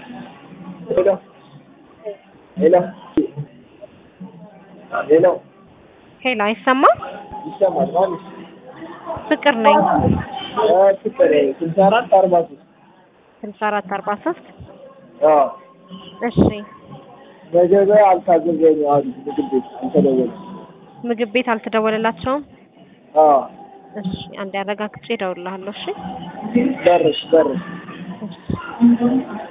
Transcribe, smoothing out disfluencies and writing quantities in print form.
ሄሎ ሄሎ ሄሎ ሄሎ አይሰማም? ይሰማል ማለት ፍቅር ነኝ። ፍቅር 6443 6443 እሺ ነገ አልታዘዘኝ አሉ ምግብ ቤት አልተደወለም። ምግብ ቤት አልተደወለላቸውም? አዎ እሺ አንዴ አረጋግጬ እደውልልሃለሁ። እሺ ደርሽ እሺ